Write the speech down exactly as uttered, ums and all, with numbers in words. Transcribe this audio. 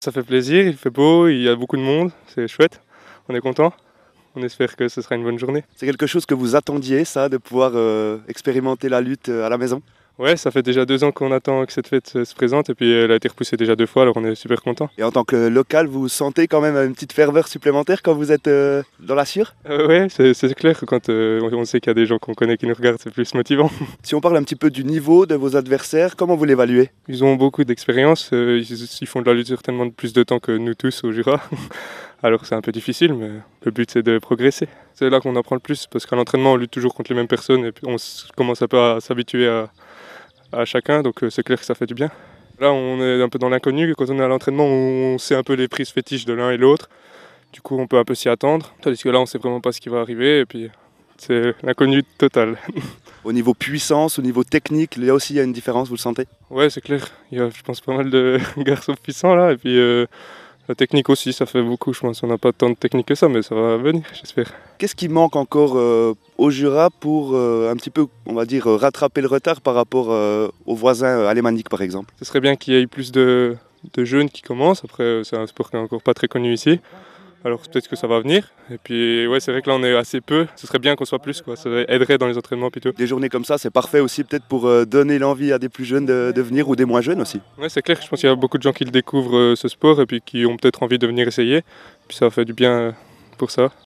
Ça fait plaisir, il fait beau, il y a beaucoup de monde, c'est chouette, on est content. On espère que ce sera une bonne journée. C'est quelque chose que vous attendiez, ça, de pouvoir euh, expérimenter la lutte euh, à la maison? Ouais, ça fait déjà deux ans qu'on attend que cette fête euh, se présente et puis elle a été repoussée déjà deux fois, alors on est super content. Et en tant que local, vous sentez quand même une petite ferveur supplémentaire quand vous êtes euh, dans la Sûre? Euh, ouais, c'est, c'est clair que quand euh, on sait qu'il y a des gens qu'on connaît qui nous regardent, c'est plus motivant. Si on parle un petit peu du niveau de vos adversaires, comment vous l'évaluez? Ils ont beaucoup d'expérience, euh, ils, ils font de la lutte certainement de plus de temps que nous tous au Jura. Alors c'est un peu difficile, mais le but c'est de progresser. C'est là qu'on apprend le plus, parce qu'à l'entraînement on lutte toujours contre les mêmes personnes et puis on s- commence un peu à s'habituer à, à chacun, donc euh, c'est clair que ça fait du bien. Là on est un peu dans l'inconnu, quand on est à l'entraînement on sait un peu les prises fétiches de l'un et l'autre, du coup on peut un peu s'y attendre, tandis que là on sait vraiment pas ce qui va arriver et puis c'est l'inconnu total. Au niveau puissance, au niveau technique, là aussi il y a une différence, vous le sentez? Ouais c'est clair, il y a je pense pas mal de garçons puissants là et puis euh, la technique aussi ça fait beaucoup, je pense on n'a pas tant de technique que ça mais ça va venir j'espère. Qu'est-ce qui manque encore euh, au Jura pour euh, un petit peu, on va dire, euh, rattraper le retard par rapport euh, aux voisins euh, alémaniques par exemple? Ce serait bien qu'il y ait plus de, de jeunes qui commencent, après euh, c'est un sport qui n'est encore pas très connu ici. Alors peut-être que ça va venir. Et puis ouais, c'est vrai que là on est assez peu. Ce serait bien qu'on soit plus, quoi. Ça aiderait dans les entraînements plutôt. Des journées comme ça, c'est parfait aussi peut-être pour euh, donner l'envie à des plus jeunes de, de venir ou des moins jeunes aussi. Ouais, c'est clair. Je pense qu'il y a beaucoup de gens qui le découvrent euh, ce sport et puis qui ont peut-être envie de venir essayer. Puis ça fait du bien euh, pour ça.